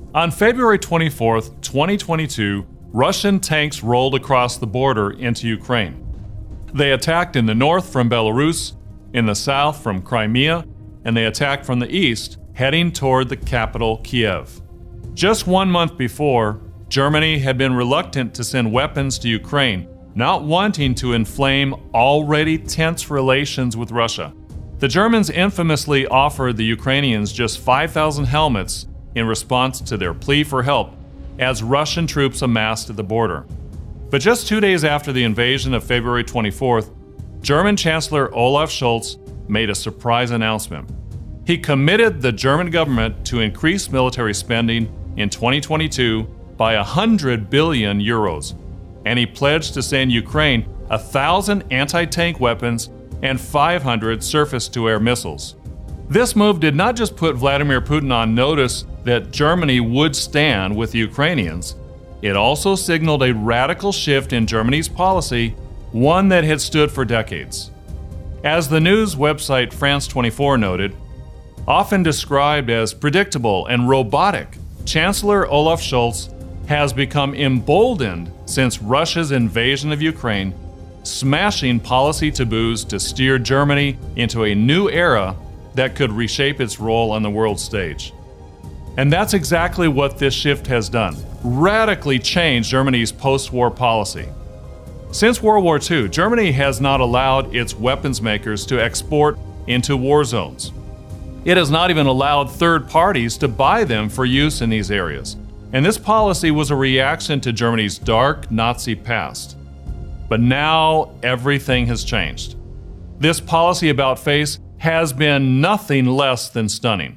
On February 24, 2022, Russian tanks rolled across the border into Ukraine. They attacked in the north from Belarus, in the south from Crimea, and they attacked from the east, heading toward the capital, Kiev. Just 1 month before, Germany had been reluctant to send weapons to Ukraine, not wanting to inflame already tense relations with Russia. The Germans infamously offered the Ukrainians just 5,000 helmets in response to their plea for help as Russian troops amassed at the border. But just 2 days after the invasion of February 24th, German Chancellor Olaf Scholz made a surprise announcement. He committed the German government to increase military spending in 2022 by 100 billion euros, and he pledged to send Ukraine 1,000 anti-tank weapons and 500 surface-to-air missiles. This move did not just put Vladimir Putin on notice that Germany would stand with the Ukrainians, it also signaled a radical shift in Germany's policy, one that had stood for decades. As the news website France 24 noted, often described as predictable and robotic, Chancellor Olaf Scholz has become emboldened since Russia's invasion of Ukraine, smashing policy taboos to steer Germany into a new era that could reshape its role on the world stage. And that's exactly what this shift has done, radically changed Germany's post-war policy. Since World War II, Germany has not allowed its weapons makers to export into war zones. It has not even allowed third parties to buy them for use in these areas. And this policy was a reaction to Germany's dark Nazi past. But now everything has changed. This policy about face has been nothing less than stunning.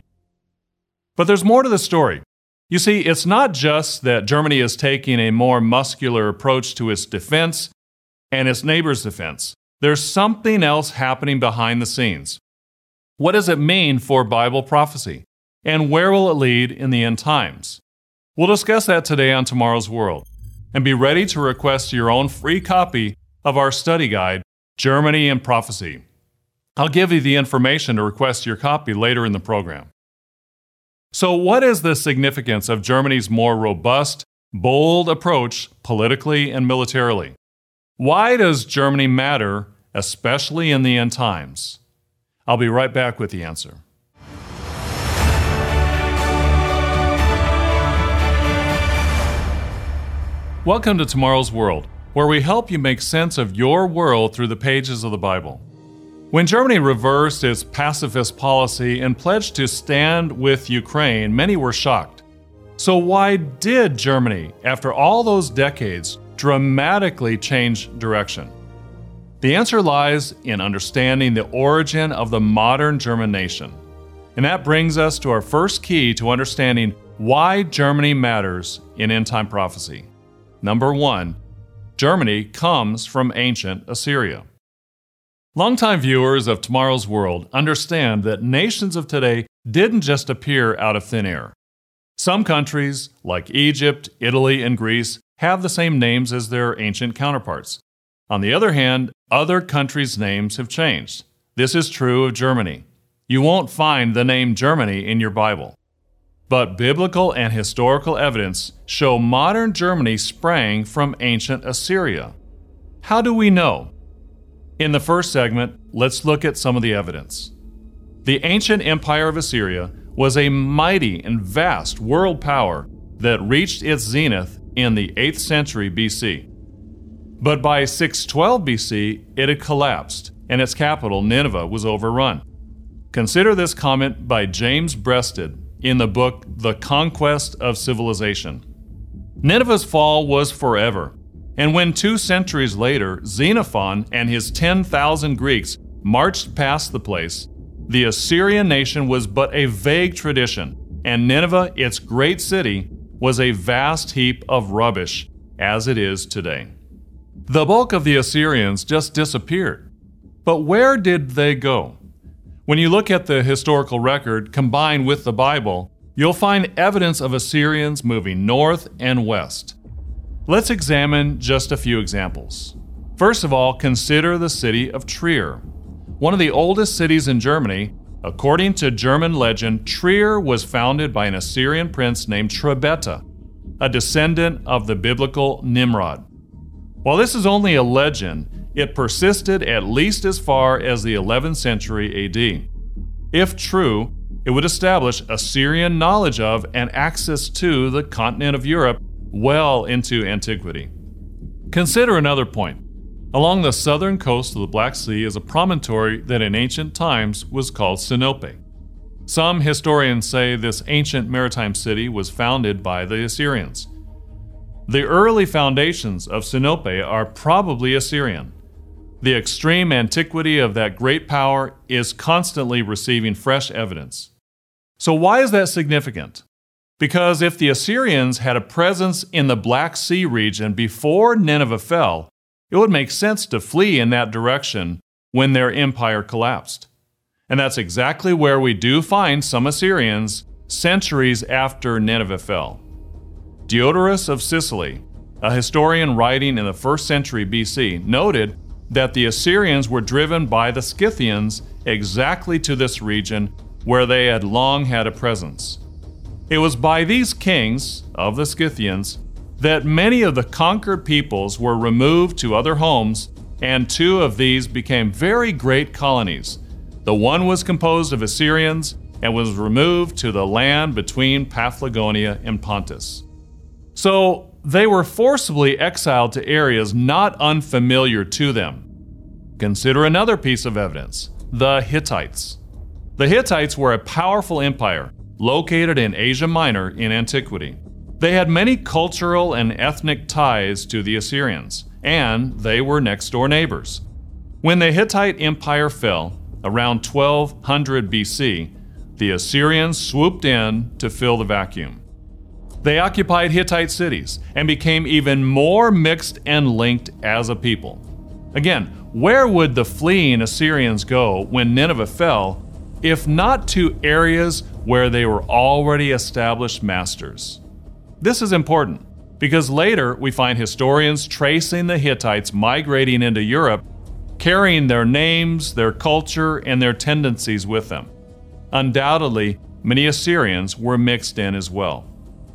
But there's more to the story. You see, it's not just that Germany is taking a more muscular approach to its defense and its neighbors' defense. There's something else happening behind the scenes. What does it mean for Bible prophecy? And where will it lead in the end times? We'll discuss that today on Tomorrow's World. And be ready to request your own free copy of our study guide, Germany and Prophecy. I'll give you the information to request your copy later in the program. So what is the significance of Germany's more robust, bold approach politically and militarily? Why does Germany matter, especially in the end times? I'll be right back with the answer. Welcome to Tomorrow's World, where we help you make sense of your world through the pages of the Bible. When Germany reversed its pacifist policy and pledged to stand with Ukraine, many were shocked. So why did Germany, after all those decades, dramatically change direction? The answer lies in understanding the origin of the modern German nation. And that brings us to our first key to understanding why Germany matters in end-time prophecy. Number 1, Germany comes from ancient Assyria. Longtime viewers of Tomorrow's World understand that nations of today didn't just appear out of thin air. Some countries, like Egypt, Italy, and Greece, have the same names as their ancient counterparts. On the other hand, other countries' names have changed. This is true of Germany. You won't find the name Germany in your Bible. But biblical and historical evidence show modern Germany sprang from ancient Assyria. How do we know? In the first segment, let's look at some of the evidence. The ancient empire of Assyria was a mighty and vast world power that reached its zenith in the 8th century BC. But by 612 BC, it had collapsed, and its capital, Nineveh, was overrun. Consider this comment by James Breasted in the book The Conquest of Civilization. Nineveh's fall was forever, and when 2 centuries later Xenophon and his 10,000 Greeks marched past the place, the Assyrian nation was but a vague tradition, and Nineveh, its great city, was a vast heap of rubbish, as it is today. The bulk of the Assyrians just disappeared. But where did they go? When you look at the historical record combined with the Bible, you'll find evidence of Assyrians moving north and west. Let's examine just a few examples. First of all, consider the city of Trier. One of the oldest cities in Germany, According to German legend, Trier was founded by an Assyrian prince named Trebeta, a descendant of the biblical Nimrod. While this is only a legend, it persisted at least as far as the 11th century AD. If true, it would establish Assyrian knowledge of and access to the continent of Europe well into antiquity. Consider another point. Along the southern coast of the Black Sea is a promontory that in ancient times was called Sinope. Some historians say this ancient maritime city was founded by the Assyrians. The early foundations of Sinope are probably Assyrian. The extreme antiquity of that great power is constantly receiving fresh evidence. So why is that significant? Because if the Assyrians had a presence in the Black Sea region before Nineveh fell, it would make sense to flee in that direction when their empire collapsed. And that's exactly where we do find some Assyrians centuries after Nineveh fell. Diodorus of Sicily, a historian writing in the 1st century BC, noted that the Assyrians were driven by the Scythians exactly to this region where they had long had a presence. It was by these kings of the Scythians that many of the conquered peoples were removed to other homes, and 2 of these became very great colonies. The one was composed of Assyrians and was removed to the land between Paphlagonia and Pontus. So they were forcibly exiled to areas not unfamiliar to them. Consider another piece of evidence, the Hittites. The Hittites were a powerful empire located in Asia Minor in antiquity. They had many cultural and ethnic ties to the Assyrians, and they were next-door neighbors. When the Hittite Empire fell, around 1200 BC, the Assyrians swooped in to fill the vacuum. They occupied Hittite cities and became even more mixed and linked as a people. Again, where would the fleeing Assyrians go when Nineveh fell, if not to areas where they were already established masters? This is important because later we find historians tracing the Hittites migrating into Europe, carrying their names, their culture, and their tendencies with them. Undoubtedly, many Assyrians were mixed in as well.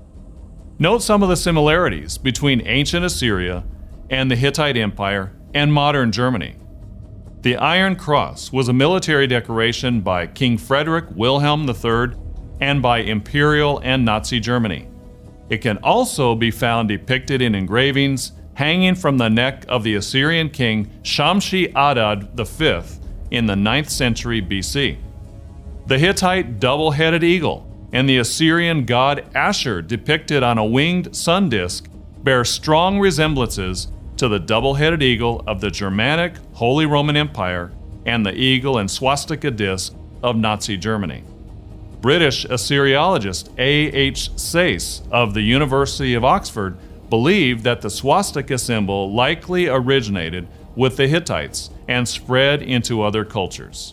Note some of the similarities between ancient Assyria and the Hittite Empire and modern Germany. The Iron Cross was a military decoration by King Frederick Wilhelm III and by Imperial and Nazi Germany. It can also be found depicted in engravings hanging from the neck of the Assyrian king Shamshi-Adad V in the 9th century BC. The Hittite double-headed eagle and the Assyrian god Ashur depicted on a winged sun disk bear strong resemblances to the double-headed eagle of the Germanic Holy Roman Empire and the eagle and swastika disc of Nazi Germany. British Assyriologist A.H. Sayce of the University of Oxford believed that the swastika symbol likely originated with the Hittites and spread into other cultures.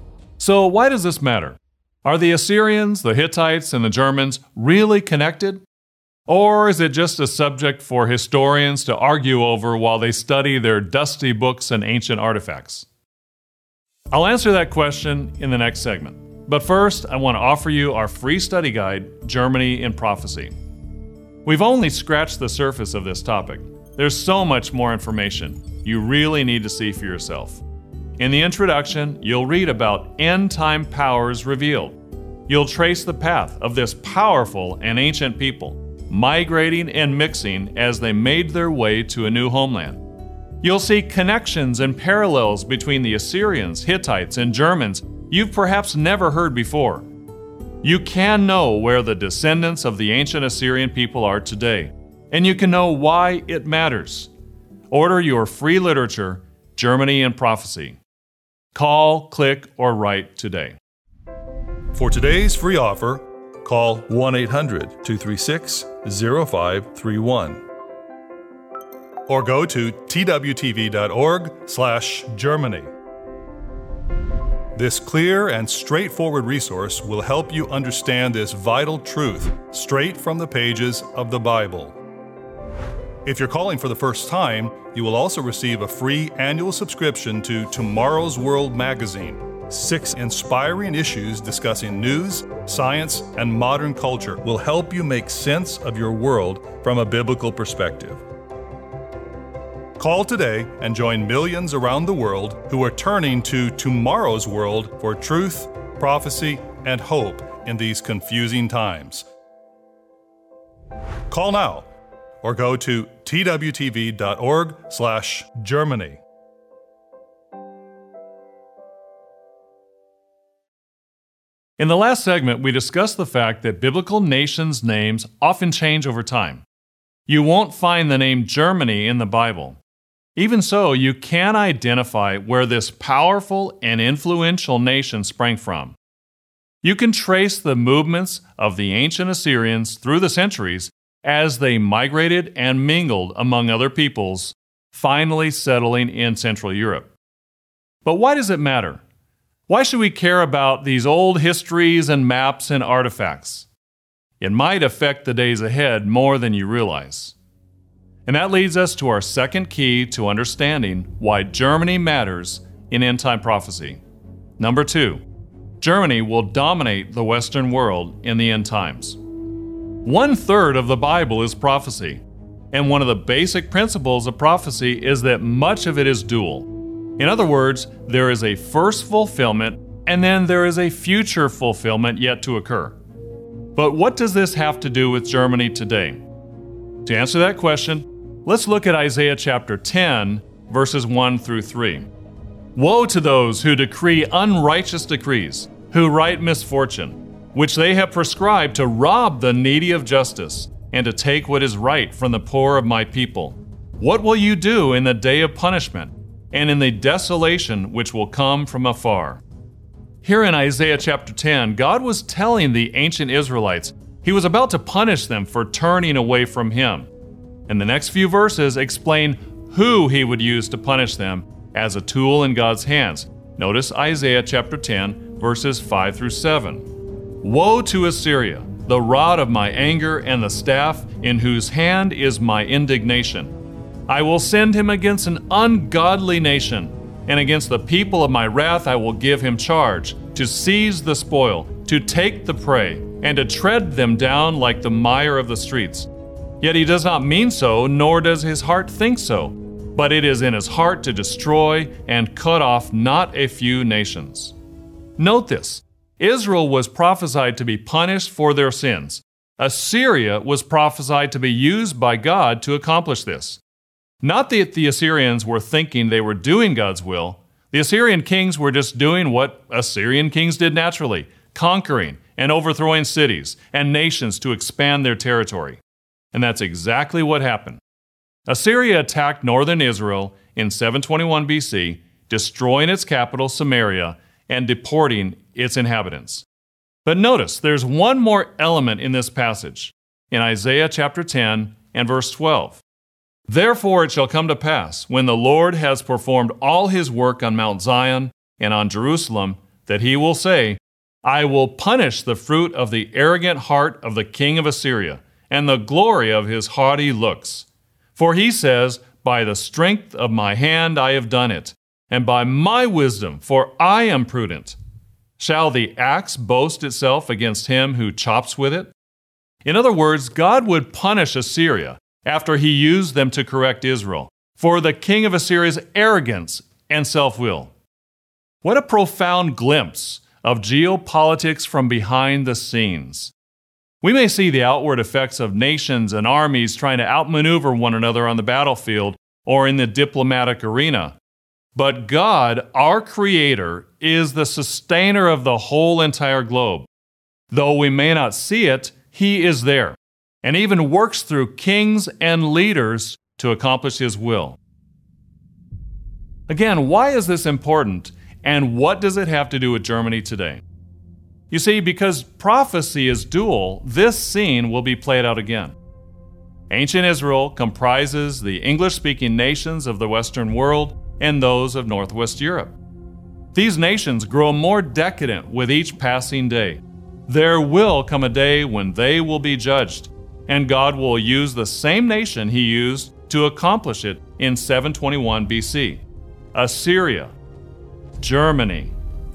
So why does this matter? Are the Assyrians, the Hittites, and the Germans really connected? Or is it just a subject for historians to argue over while they study their dusty books and ancient artifacts? I'll answer that question in the next segment. But first, I want to offer you our free study guide, Germany in Prophecy. We've only scratched the surface of this topic. There's so much more information you really need to see for yourself. In the introduction, you'll read about end-time powers revealed. You'll trace the path of this powerful and ancient people, migrating and mixing as they made their way to a new homeland. You'll see connections and parallels between the Assyrians, Hittites, and Germans you've perhaps never heard before. You can know where the descendants of the ancient Assyrian people are today, and you can know why it matters. Order your free literature, Germany in Prophecy. Call, click, or write today. For today's free offer, call 1-800-236-0531 or go to twtv.org/Germany. This clear and straightforward resource will help you understand this vital truth straight from the pages of the Bible. If you're calling for the first time, you will also receive a free annual subscription to Tomorrow's World magazine. 6 inspiring issues discussing news, science, and modern culture will help you make sense of your world from a biblical perspective. Call today and join millions around the world who are turning to tomorrow's world for truth, prophecy, and hope in these confusing times. Call now or go to twtv.org/Germany. In the last segment, we discussed the fact that biblical nations' names often change over time. You won't find the name Germany in the Bible. Even so, you can identify where this powerful and influential nation sprang from. You can trace the movements of the ancient Assyrians through the centuries as they migrated and mingled among other peoples, finally settling in Central Europe. But why does it matter? Why should we care about these old histories and maps and artifacts? It might affect the days ahead more than you realize. And that leads us to our second key to understanding why Germany matters in end-time prophecy. Number 2, Germany will dominate the Western world in the end times. 1/3 of the Bible is prophecy, and one of the basic principles of prophecy is that much of it is dual. In other words, there is a first fulfillment, and then there is a future fulfillment yet to occur. But what does this have to do with Germany today? To answer that question, let's look at Isaiah chapter 10, verses 1 through 3. Woe to those who decree unrighteous decrees, who write misfortune, which they have prescribed to rob the needy of justice, and to take what is right from the poor of my people. What will you do in the day of punishment, and in the desolation which will come from afar? Here in Isaiah chapter 10, God was telling the ancient Israelites He was about to punish them for turning away from Him. And the next few verses explain who He would use to punish them as a tool in God's hands. Notice Isaiah chapter 10, verses 5 through 7. Woe to Assyria, the rod of my anger and the staff in whose hand is my indignation. I will send him against an ungodly nation, and against the people of my wrath I will give him charge, to seize the spoil, to take the prey, and to tread them down like the mire of the streets. Yet he does not mean so, nor does his heart think so, but it is in his heart to destroy and cut off not a few nations. Note this, Israel was prophesied to be punished for their sins. Assyria was prophesied to be used by God to accomplish this. Not that the Assyrians were thinking they were doing God's will. The Assyrian kings were just doing what Assyrian kings did naturally, conquering and overthrowing cities and nations to expand their territory. And that's exactly what happened. Assyria attacked northern Israel in 721 BC, destroying its capital, Samaria, and deporting its inhabitants. But notice, there's one more element in this passage, in Isaiah chapter 10 and verse 12. Therefore it shall come to pass, when the Lord has performed all His work on Mount Zion and on Jerusalem, that He will say, I will punish the fruit of the arrogant heart of the king of Assyria, and the glory of his haughty looks. For he says, by the strength of my hand I have done it, and by my wisdom, for I am prudent. Shall the axe boast itself against him who chops with it? In other words, God would punish Assyria after He used them to correct Israel, for the king of Assyria's arrogance and self-will. What a profound glimpse of geopolitics from behind the scenes. We may see the outward effects of nations and armies trying to outmaneuver one another on the battlefield or in the diplomatic arena. But God, our Creator, is the sustainer of the whole entire globe. Though we may not see it, He is there, and even works through kings and leaders to accomplish His will. Again, why is this important, and what does it have to do with Germany today? You see, because prophecy is dual, this scene will be played out again. Ancient Israel comprises the English-speaking nations of the Western world and those of Northwest Europe. These nations grow more decadent with each passing day. There will come a day when they will be judged, and God will use the same nation He used to accomplish it in 721 BC. Assyria, Germany,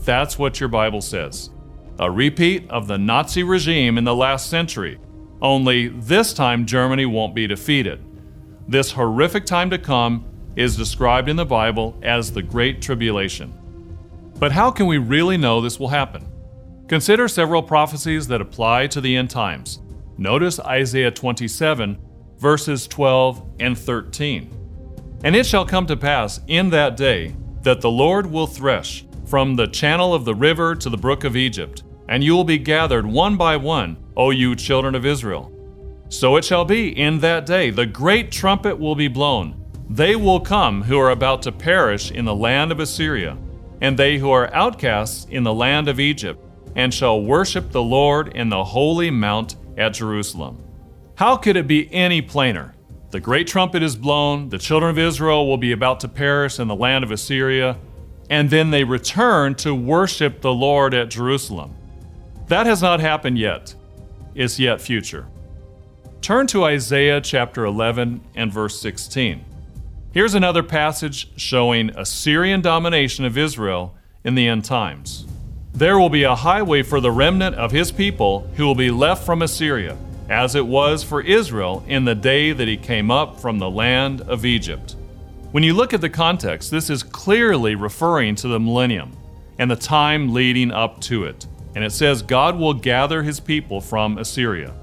That's what your Bible says. A repeat of the Nazi regime in the last century, only this time Germany won't be defeated. This horrific time to come is described in the Bible as the Great Tribulation. But how can we really know this will happen? Consider several prophecies that apply to the end times. Notice Isaiah 27, verses 12 and 13. And it shall come to pass in that day that the Lord will thresh from the channel of the river to the brook of Egypt, and you will be gathered one by one, O you children of Israel. So it shall be in that day, the great trumpet will be blown. They will come who are about to perish in the land of Assyria, and they who are outcasts in the land of Egypt, and shall worship the Lord in the holy mount at Jerusalem. How could it be any plainer? The great trumpet is blown, the children of Israel will be about to perish in the land of Assyria, and then they return to worship the Lord at Jerusalem. That has not happened yet. It's yet future. Turn to Isaiah chapter 11 and verse 16. Here's another passage showing Assyrian domination of Israel in the end times. There will be a highway for the remnant of his people who will be left from Assyria, as it was for Israel in the day that he came up from the land of Egypt. When you look at the context, this is clearly referring to the millennium and the time leading up to it. And it says God will gather his people from Assyria.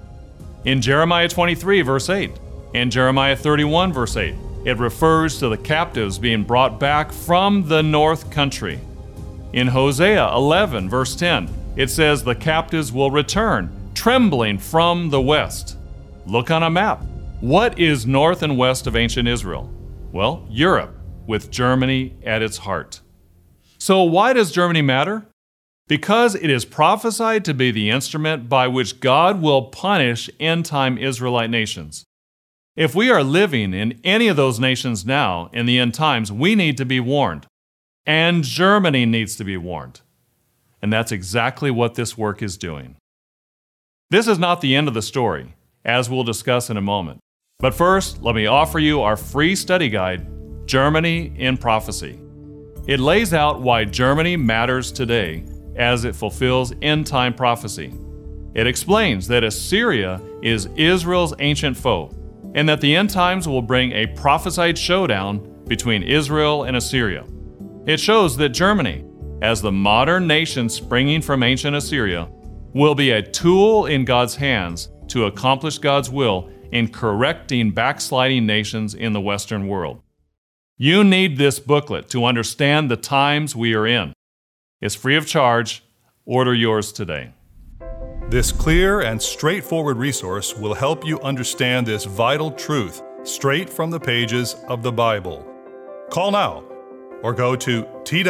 In Jeremiah 23, verse 8, and Jeremiah 31, verse 8, it refers to the captives being brought back from the north country. In Hosea 11, verse 10, it says the captives will return, trembling from the west. Look on a map. What is north and west of ancient Israel? Well, Europe, with Germany at its heart. So why does Germany matter? Because it is prophesied to be the instrument by which God will punish end-time Israelite nations. If we are living in any of those nations now in the end times, we need to be warned. And Germany needs to be warned. And that's exactly what this work is doing. This is not the end of the story, as we'll discuss in a moment. But first, let me offer you our free study guide, Germany in Prophecy. It lays out why Germany matters today as it fulfills end-time prophecy. It explains that Assyria is Israel's ancient foe, and that the end times will bring a prophesied showdown between Israel and Assyria. It shows that Germany, as the modern nation springing from ancient Assyria, will be a tool in God's hands to accomplish God's will in correcting backsliding nations in the Western world. You need this booklet to understand the times we are in. It's free of charge. Order yours today. This clear and straightforward resource will help you understand this vital truth straight from the pages of the Bible. Call now or go to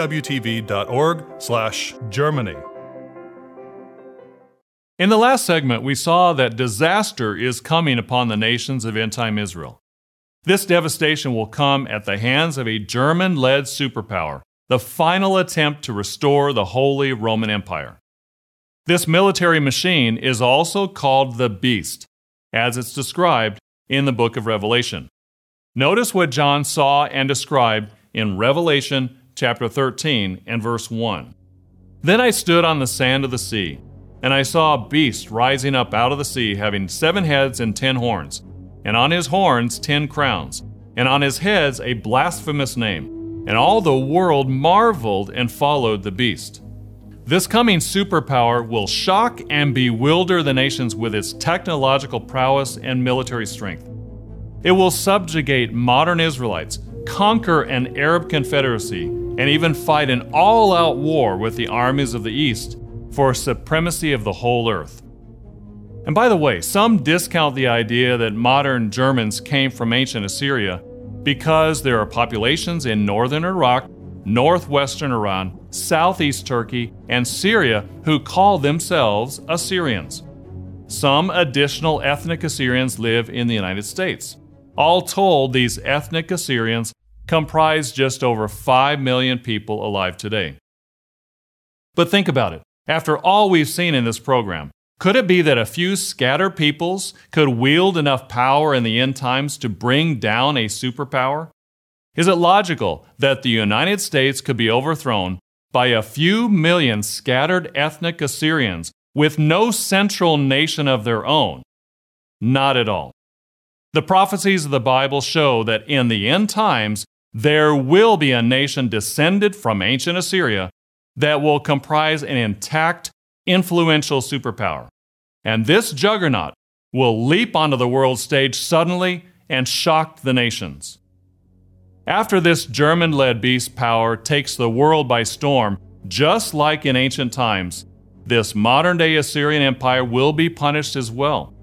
twtv.org/Germany. In the last segment, we saw that disaster is coming upon the nations of end-time Israel. This devastation will come at the hands of a German-led superpower, the final attempt to restore the Holy Roman Empire. This military machine is also called the Beast, as it's described in the book of Revelation. Notice what John saw and described in Revelation chapter 13 and verse 1. Then I stood on the sand of the sea, and I saw a beast rising up out of the sea, having 7 heads and 10 horns, and on his horns 10 crowns, and on his heads a blasphemous name. And all the world marveled and followed the beast. This coming superpower will shock and bewilder the nations with its technological prowess and military strength. It will subjugate modern Israelites, conquer an Arab confederacy, and even fight an all-out war with the armies of the East for supremacy of the whole earth. And by the way, some discount the idea that modern Germans came from ancient Assyria because there are populations in northern Iraq, northwestern Iran, southeast Turkey, and Syria who call themselves Assyrians. Some additional ethnic Assyrians live in the United States. All told, these ethnic Assyrians comprise just over 5 million people alive today. But think about it. After all we've seen in this program, could it be that a few scattered peoples could wield enough power in the end times to bring down a superpower? Is it logical that the United States could be overthrown by a few million scattered ethnic Assyrians with no central nation of their own. Not at all. The prophecies of the Bible show that in the end times, there will be a nation descended from ancient Assyria that will comprise an intact, influential superpower. And this juggernaut will leap onto the world stage suddenly and shock the nations. After this German-led beast power takes the world by storm, just like in ancient times, this modern-day Assyrian Empire will be punished as well.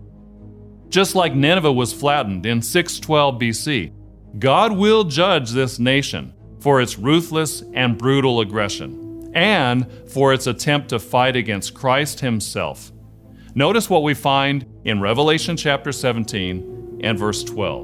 Just like Nineveh was flattened in 612 BC, God will judge this nation for its ruthless and brutal aggression, and for its attempt to fight against Christ Himself. Notice what we find in Revelation chapter 17 and verse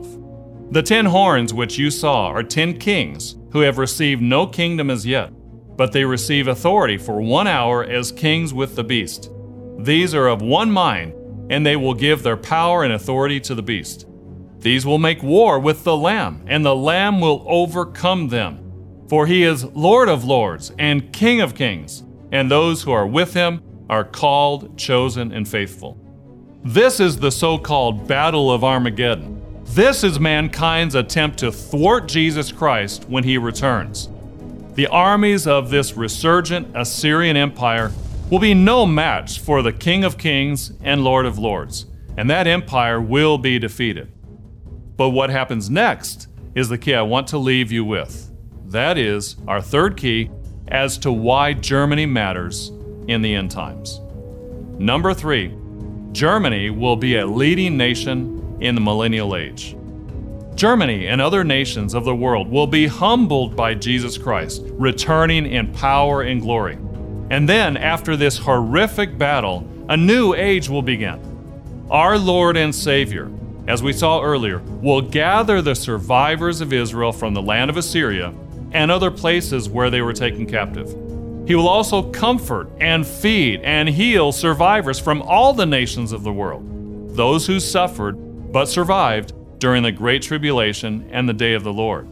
12. The 10 horns which you saw are 10 kings who have received no kingdom as yet, but they receive authority for 1 hour as kings with the beast. These are of one mind, and they will give their power and authority to the beast. These will make war with the Lamb, and the Lamb will overcome them. For He is Lord of lords and King of kings, and those who are with Him are called, chosen, and faithful. This is the so-called Battle of Armageddon. This is mankind's attempt to thwart Jesus Christ when He returns. The armies of this resurgent Assyrian Empire will be no match for the King of Kings and Lord of Lords, and that empire will be defeated. But what happens next is the key I want to leave you with. That is our third key as to why Germany matters in the end times. Number 3, Germany will be a leading nation in the millennial age. Germany and other nations of the world will be humbled by Jesus Christ, returning in power and glory. And then, after this horrific battle, a new age will begin. Our Lord and Savior, as we saw earlier, will gather the survivors of Israel from the land of Assyria and other places where they were taken captive. He will also comfort and feed and heal survivors from all the nations of the world, those who suffered but survived during the Great Tribulation and the Day of the Lord.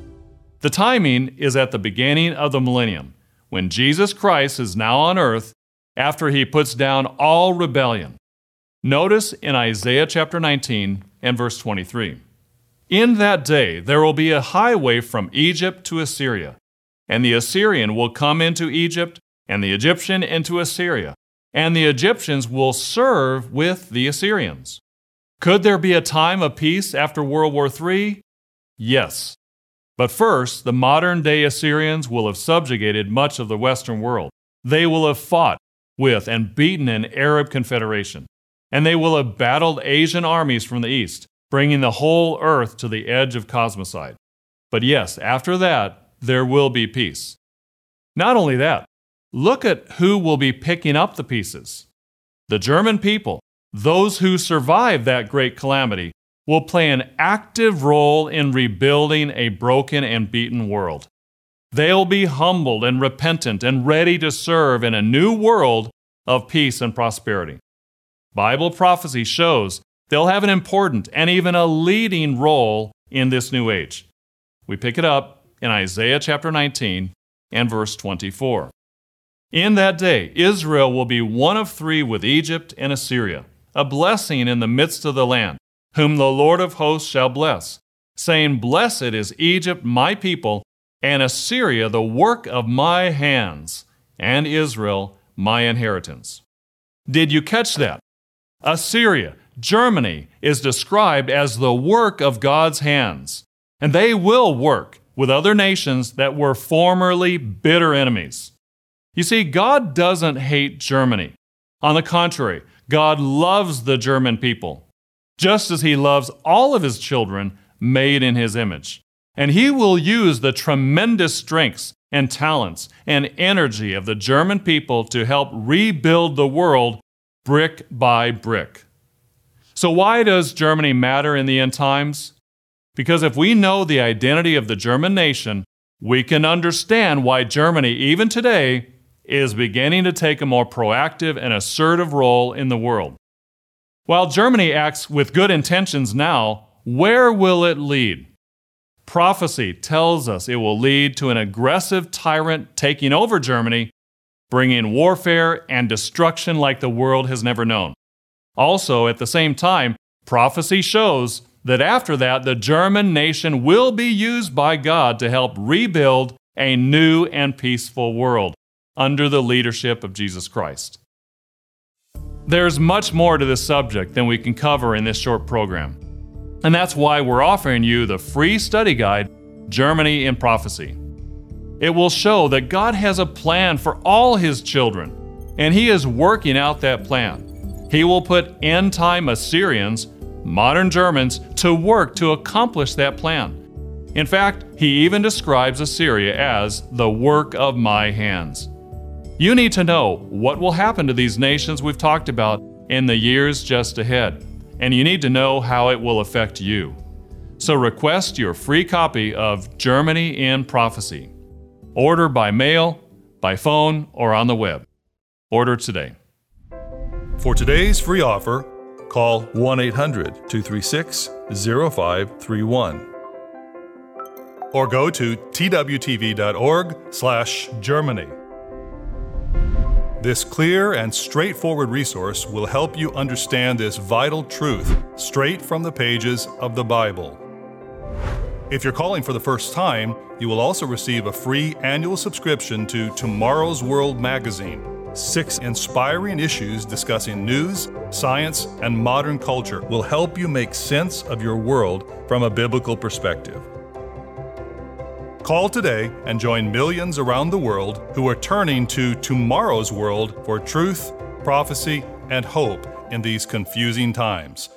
The timing is at the beginning of the millennium, when Jesus Christ is now on earth after He puts down all rebellion. Notice in Isaiah chapter 19 and verse 23. In that day there will be a highway from Egypt to Assyria, and the Assyrian will come into Egypt, and the Egyptian into Assyria, and the Egyptians will serve with the Assyrians. Could there be a time of peace after World War III? Yes. But first, the modern-day Assyrians will have subjugated much of the Western world. They will have fought with and beaten an Arab confederation, and they will have battled Asian armies from the east, bringing the whole earth to the edge of cosmocide. But yes, after that, there will be peace. Not only that, look at who will be picking up the pieces. The German people, those who survived that great calamity, will play an active role in rebuilding a broken and beaten world. They'll be humbled and repentant and ready to serve in a new world of peace and prosperity. Bible prophecy shows they'll have an important and even a leading role in this new age. We pick it up in Isaiah chapter 19 and verse 24. In that day, Israel will be one of 3 with Egypt and Assyria, a blessing in the midst of the land, whom the Lord of hosts shall bless, saying, Blessed is Egypt, my people, and Assyria, the work of my hands, and Israel, my inheritance. Did you catch that? Assyria, Germany, is described as the work of God's hands, and they will work with other nations that were formerly bitter enemies. You see, God doesn't hate Germany. On the contrary, God loves the German people, just as He loves all of His children made in His image. And He will use the tremendous strengths and talents and energy of the German people to help rebuild the world brick by brick. So why does Germany matter in the end times? Because if we know the identity of the German nation, we can understand why Germany, even today, is beginning to take a more proactive and assertive role in the world. While Germany acts with good intentions now, where will it lead? Prophecy tells us it will lead to an aggressive tyrant taking over Germany, bringing warfare and destruction like the world has never known. Also, at the same time, prophecy shows that after that, the German nation will be used by God to help rebuild a new and peaceful world under the leadership of Jesus Christ. There's much more to this subject than we can cover in this short program. And that's why we're offering you the free study guide, Germany in Prophecy. It will show that God has a plan for all His children, and He is working out that plan. He will put end-time Assyrians, modern Germans, to work to accomplish that plan. In fact, He even describes Assyria as the work of my hands. You need to know what will happen to these nations we've talked about in the years just ahead, and you need to know how it will affect you. So request your free copy of Germany in Prophecy. Order by mail, by phone, or on the web. Order today. For today's free offer, call 1-800-236-0531 or go to twtv.org/Germany. This clear and straightforward resource will help you understand this vital truth straight from the pages of the Bible. If you're calling for the first time, you will also receive a free annual subscription to Tomorrow's World magazine. 6 inspiring issues discussing news, science, and modern culture will help you make sense of your world from a biblical perspective. Call today and join millions around the world who are turning to Tomorrow's World for truth, prophecy, and hope in these confusing times.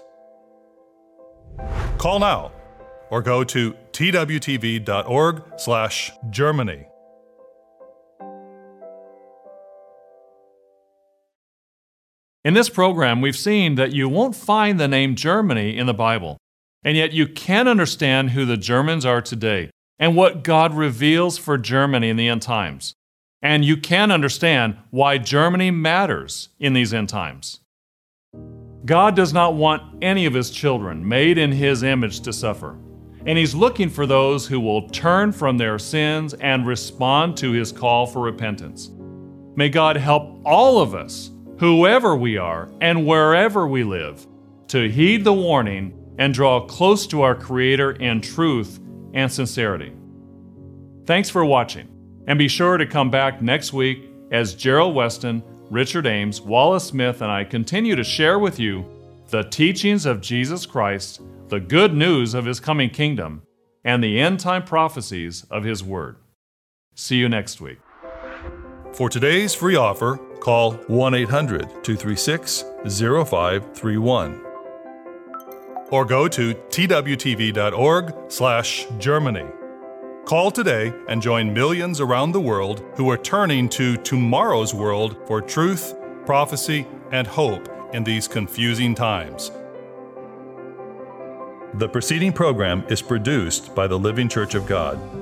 Call now or go to twtv.org/Germany. In this program, we've seen that you won't find the name Germany in the Bible, and yet you can understand who the Germans are today and what God reveals for Germany in the end times. And you can understand why Germany matters in these end times. God does not want any of His children made in His image to suffer, and He's looking for those who will turn from their sins and respond to His call for repentance. May God help all of us, whoever we are and wherever we live, to heed the warning and draw close to our Creator in truth and sincerity. Thanks for watching, and be sure to come back next week as Gerald Weston, Richard Ames, Wallace Smith, and I continue to share with you the teachings of Jesus Christ, the good news of His coming kingdom, and the end-time prophecies of His Word. See you next week. For today's free offer, call 1-800-236-0531 or go to twtv.org/Germany. Call today and join millions around the world who are turning to Tomorrow's World for truth, prophecy, and hope in these confusing times. The preceding program is produced by the Living Church of God.